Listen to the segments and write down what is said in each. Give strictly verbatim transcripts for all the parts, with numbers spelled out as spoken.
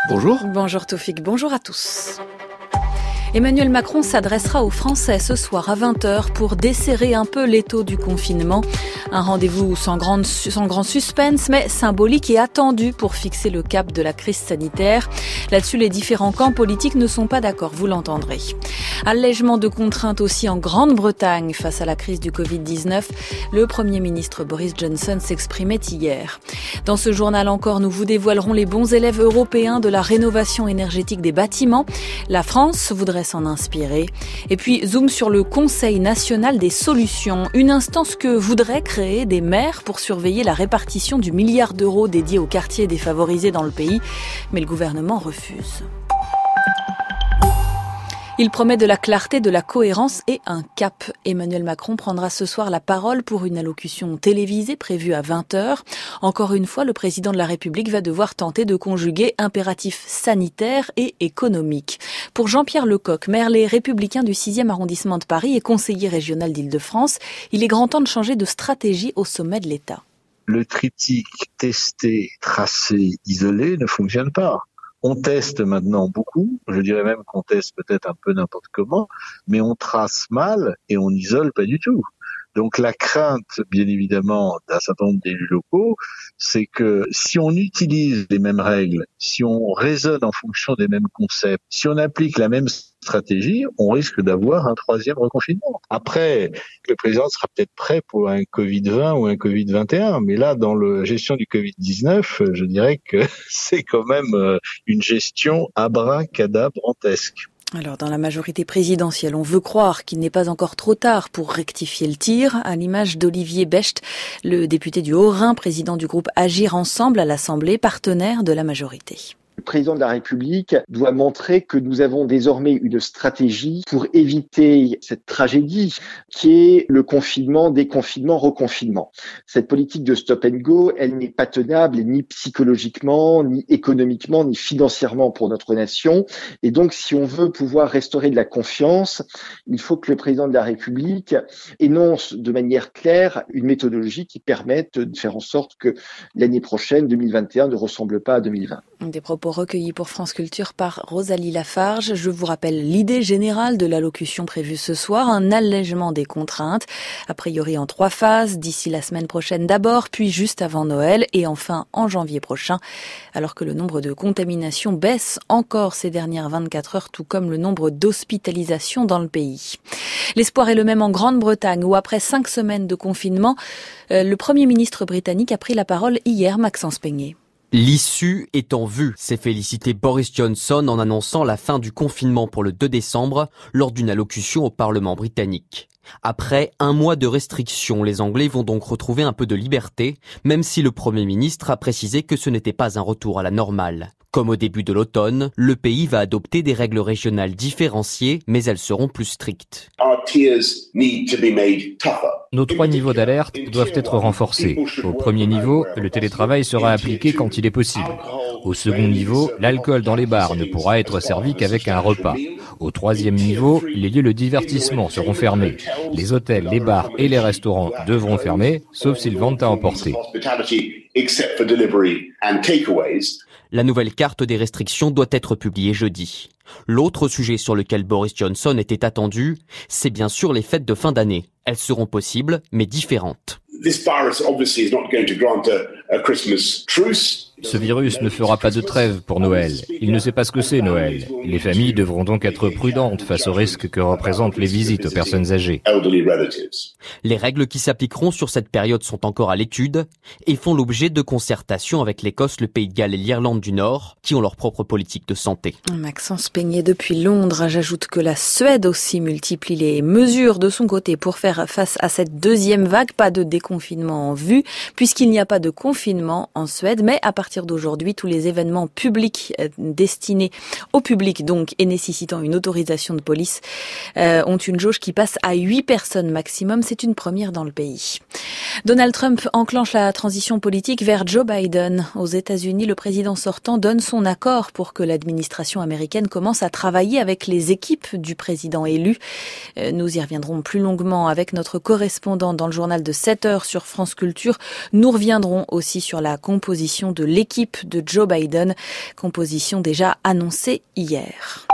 Bonjour. Bonjour Toufik, bonjour à tous. Emmanuel Macron s'adressera aux Français ce soir à vingt heures pour desserrer un peu l'étau du confinement. Un rendez-vous sans, grande, sans grand suspense, mais symbolique et attendu pour fixer le cap de la crise sanitaire. Là-dessus, les différents camps politiques ne sont pas d'accord, vous l'entendrez. Allègement de contraintes aussi en Grande-Bretagne face à la crise du covid dix-neuf. Le Premier ministre Boris Johnson s'exprimait hier. Dans ce journal encore, nous vous dévoilerons les bons élèves européens de la rénovation énergétique des bâtiments. La France voudrait s'en inspirer. Et puis, zoom sur le Conseil national des solutions, une instance que voudraient créer des maires pour surveiller la répartition du milliard d'euros dédié aux quartiers défavorisés dans le pays. Mais le gouvernement refuse. Il promet de la clarté, de la cohérence et un cap. Emmanuel Macron prendra ce soir la parole pour une allocution télévisée prévue à vingt heures. Encore une fois, le président de la République va devoir tenter de conjuguer impératifs sanitaires et économiques. Pour Jean-Pierre Lecoq, maire Les Républicains du sixième arrondissement de Paris et conseiller régional d'Île-de-France, il est grand temps de changer de stratégie au sommet de l'État. Le triptyque tester, tracer, isoler ne fonctionne pas. On teste maintenant beaucoup, je dirais même qu'on teste peut-être un peu n'importe comment, mais on trace mal et on isole pas du tout. Donc la crainte, bien évidemment, d'un certain nombre d'élus locaux, c'est que si on utilise les mêmes règles, si on raisonne en fonction des mêmes concepts, si on applique la même stratégie, on risque d'avoir un troisième reconfinement. Après, le président sera peut-être prêt pour un covid vingt ou un covid vingt et un, mais là, dans la gestion du covid dix-neuf, je dirais que c'est quand même une gestion abracadabrantesque. Alors, dans la majorité présidentielle, on veut croire qu'il n'est pas encore trop tard pour rectifier le tir, à l'image d'Olivier Becht, le député du Haut-Rhin, président du groupe Agir Ensemble à l'Assemblée, partenaire de la majorité. Le président de la République doit montrer que nous avons désormais une stratégie pour éviter cette tragédie qui est le confinement, déconfinement, reconfinement. Cette politique de stop and go, elle n'est pas tenable ni psychologiquement, ni économiquement, ni financièrement pour notre nation. Et donc, si on veut pouvoir restaurer de la confiance, il faut que le président de la République énonce de manière claire une méthodologie qui permette de faire en sorte que l'année prochaine, deux mille vingt et un, ne ressemble pas à deux mille vingt. Des propos recueillis pour France Culture par Rosalie Lafarge. Je vous rappelle l'idée générale de l'allocution prévue ce soir, un allègement des contraintes, a priori en trois phases, d'ici la semaine prochaine d'abord, puis juste avant Noël et enfin en janvier prochain, alors que le nombre de contaminations baisse encore ces dernières vingt-quatre heures, tout comme le nombre d'hospitalisations dans le pays. L'espoir est le même en Grande-Bretagne, où après cinq semaines de confinement, euh, le Premier ministre britannique a pris la parole hier, Maxence Peigné. L'issue est en vue, s'est félicité Boris Johnson en annonçant la fin du confinement pour le deux décembre lors d'une allocution au Parlement britannique. Après un mois de restrictions, les Anglais vont donc retrouver un peu de liberté, même si le Premier ministre a précisé que ce n'était pas un retour à la normale. Comme au début de l'automne, le pays va adopter des règles régionales différenciées, mais elles seront plus strictes. Nos trois niveaux d'alerte doivent être renforcés. Au premier niveau, le télétravail sera appliqué quand il est possible. Au second niveau, l'alcool dans les bars ne pourra être servi qu'avec un repas. Au troisième niveau, les lieux de divertissement seront fermés. Les hôtels, les bars et les restaurants devront fermer, sauf s'ils vendent à emporter. La nouvelle carte des restrictions doit être publiée jeudi. L'autre sujet sur lequel Boris Johnson était attendu, c'est bien sûr les fêtes de fin d'année. Elles seront possibles, mais différentes. Ce virus ne fera pas de trêve pour Noël. Il ne sait pas ce que c'est Noël. Les familles devront donc être prudentes face au risque que représentent les visites aux personnes âgées. Les règles qui s'appliqueront sur cette période sont encore à l'étude et font l'objet de concertations avec l'Écosse, le Pays de Galles et l'Irlande du Nord, qui ont leur propre politique de santé. Maxence Peigné depuis Londres. J'ajoute que la Suède aussi multiplie les mesures de son côté pour faire face à cette deuxième vague. Pas de déconfinement en vue, puisqu'il n'y a pas de confinement en Suède, mais à partir d'aujourd'hui, tous les événements publics destinés au public donc et nécessitant une autorisation de police euh, ont une jauge qui passe à huit personnes maximum. C'est une première dans le pays. Donald Trump enclenche la transition politique vers Joe Biden. Aux États-Unis, le président sortant donne son accord pour que l'administration américaine commence à travailler avec les équipes du président élu. Euh, nous y reviendrons plus longuement avec notre correspondant dans le journal de sept heures. heures sur France Culture. Nous reviendrons aussi sur la composition de l'équipe de Joe Biden, composition déjà annoncée hier.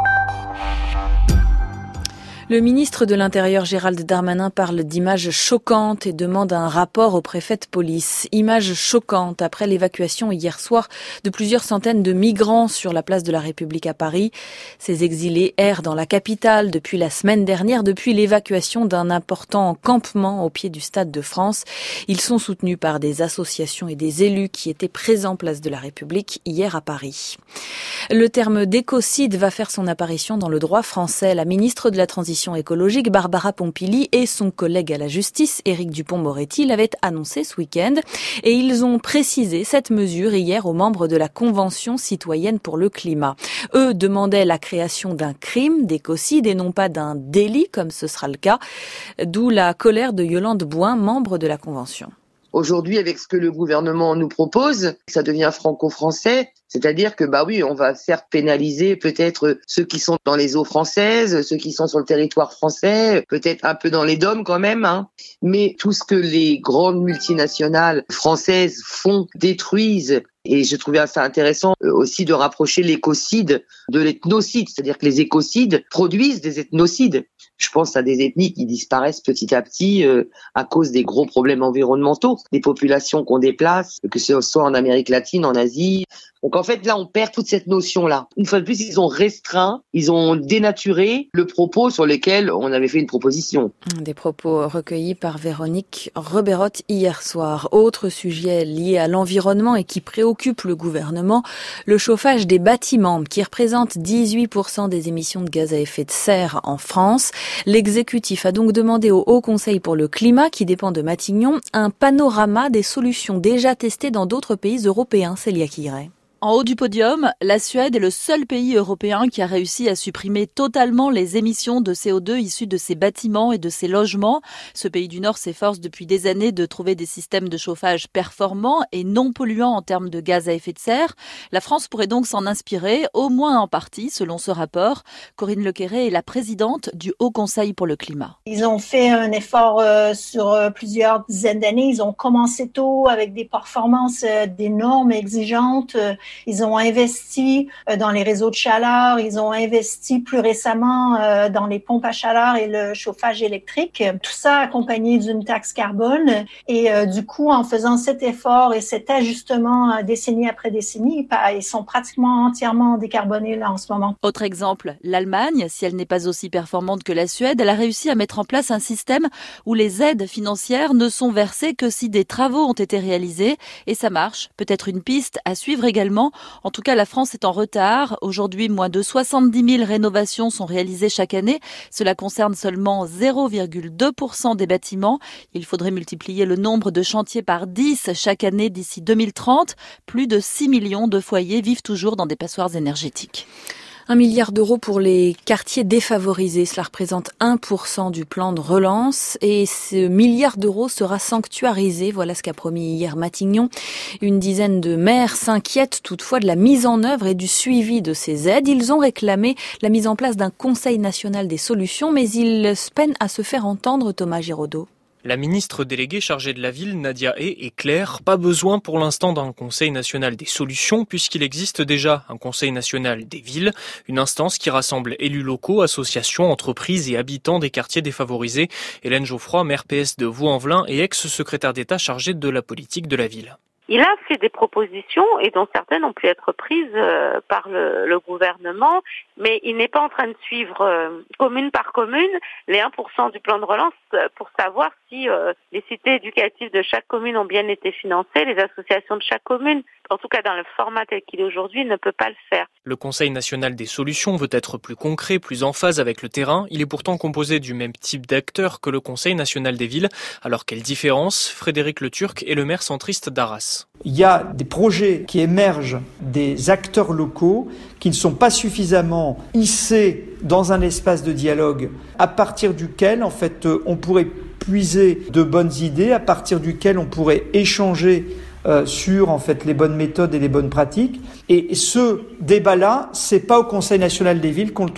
Le ministre de l'Intérieur Gérald Darmanin parle d'images choquantes et demande un rapport au préfet de police. Images choquantes après l'évacuation hier soir de plusieurs centaines de migrants sur la place de la République à Paris. Ces exilés errent dans la capitale depuis la semaine dernière, depuis l'évacuation d'un important campement au pied du Stade de France. Ils sont soutenus par des associations et des élus qui étaient présents place de la République hier à Paris. Le terme d'écocide va faire son apparition dans le droit français. La ministre de la Transition écologique Barbara Pompili et son collègue à la justice Éric Dupond-Moretti l'avaient annoncé ce week-end et ils ont précisé cette mesure hier aux membres de la Convention citoyenne pour le climat. Eux demandaient la création d'un crime d'écocide et non pas d'un délit comme ce sera le cas, d'où la colère de Yolande Bouin, membre de la Convention. Aujourd'hui, avec ce que le gouvernement nous propose, ça devient franco-français, c'est-à-dire que bah oui, on va faire pénaliser peut-être ceux qui sont dans les eaux françaises, ceux qui sont sur le territoire français, peut-être un peu dans les D O M quand même, hein. Mais tout ce que les grandes multinationales françaises font, détruisent. Et je trouvais assez intéressant aussi de rapprocher l'écocide de l'ethnocide, c'est-à-dire que les écocides produisent des ethnocides. Je pense à des ethnies qui disparaissent petit à petit euh, à cause des gros problèmes environnementaux, des populations qu'on déplace, que ce soit en Amérique latine, en Asie. Donc en fait, là, on perd toute cette notion-là. Une fois de plus, ils ont restreint, ils ont dénaturé le propos sur lequel on avait fait une proposition. Des propos recueillis par Véronique Reberotte hier soir. Autre sujet lié à l'environnement et qui préoccupe le gouvernement, le chauffage des bâtiments, qui représente dix-huit pour cent des émissions de gaz à effet de serre en France. L'exécutif a donc demandé au Haut Conseil pour le climat, qui dépend de Matignon, un panorama des solutions déjà testées dans d'autres pays européens. Célia Quirey. En haut du podium, la Suède est le seul pays européen qui a réussi à supprimer totalement les émissions de C O deux issues de ses bâtiments et de ses logements. Ce pays du Nord s'efforce depuis des années de trouver des systèmes de chauffage performants et non polluants en termes de gaz à effet de serre. La France pourrait donc s'en inspirer, au moins en partie, selon ce rapport. Corinne Lequéré est la présidente du Haut Conseil pour le climat. Ils ont fait un effort euh, sur euh, plusieurs dizaines d'années. Ils ont commencé tôt avec des performances, euh, des normes exigeantes. Euh, Ils ont investi dans les réseaux de chaleur, ils ont investi plus récemment dans les pompes à chaleur et le chauffage électrique. Tout ça accompagné d'une taxe carbone. Et du coup, en faisant cet effort et cet ajustement décennie après décennie, ils sont pratiquement entièrement décarbonés là en ce moment. Autre exemple, l'Allemagne, si elle n'est pas aussi performante que la Suède, elle a réussi à mettre en place un système où les aides financières ne sont versées que si des travaux ont été réalisés. Et ça marche. Peut-être une piste à suivre également. En tout cas, la France est en retard. Aujourd'hui, moins de soixante-dix mille rénovations sont réalisées chaque année. Cela concerne seulement zéro virgule deux pour cent des bâtiments. Il faudrait multiplier le nombre de chantiers par dix chaque année d'ici deux mille trente. Plus de six millions de foyers vivent toujours dans des passoires énergétiques. Un milliard d'euros pour les quartiers défavorisés. Cela représente un pour cent du plan de relance et ce milliard d'euros sera sanctuarisé. Voilà ce qu'a promis hier Matignon. Une dizaine de maires s'inquiètent toutefois de la mise en œuvre et du suivi de ces aides. Ils ont réclamé la mise en place d'un Conseil national des solutions, mais ils peinent à se faire entendre. Thomas Giraudot. La ministre déléguée chargée de la ville, Nadia Hay, est claire. Pas besoin pour l'instant d'un Conseil national des solutions puisqu'il existe déjà un Conseil national des villes, une instance qui rassemble élus locaux, associations, entreprises et habitants des quartiers défavorisés. Hélène Geoffroy, maire P S de Vaux-en-Velin et ex-secrétaire d'État chargée de la politique de la ville. Il a fait des propositions et dont certaines ont pu être prises euh, par le, le gouvernement, mais il n'est pas en train de suivre euh, commune par commune les un pour cent du plan de relance euh, pour savoir si euh, les cités éducatives de chaque commune ont bien été financées, les associations de chaque commune. En tout cas, dans le format tel qu'il est aujourd'hui, il ne peut pas le faire. Le Conseil national des solutions veut être plus concret, plus en phase avec le terrain. Il est pourtant composé du même type d'acteurs que le Conseil national des villes. Alors quelle différence? Frédéric Le Turc est le maire centriste d'Arras. Il y a des projets qui émergent des acteurs locaux qui ne sont pas suffisamment hissés dans un espace de dialogue à partir duquel, en fait, on pourrait puiser de bonnes idées, à partir duquel on pourrait échanger Euh, sur en fait les bonnes méthodes et les bonnes pratiques. Et ce débat-là, c'est pas au Conseil national des villes qu'on le trouve.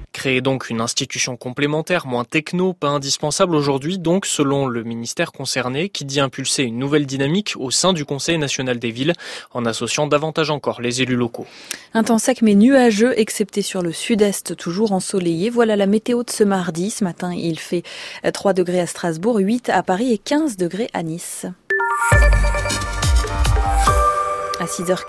Créer donc une institution complémentaire, moins techno, pas indispensable aujourd'hui, donc selon le ministère concerné, qui dit impulser une nouvelle dynamique au sein du Conseil national des villes, en associant davantage encore les élus locaux. Un temps sec mais nuageux, excepté sur le sud-est, toujours ensoleillé. Voilà la météo de ce mardi. Ce matin, il fait trois degrés à Strasbourg, huit à Paris et quinze degrés à Nice. À six heures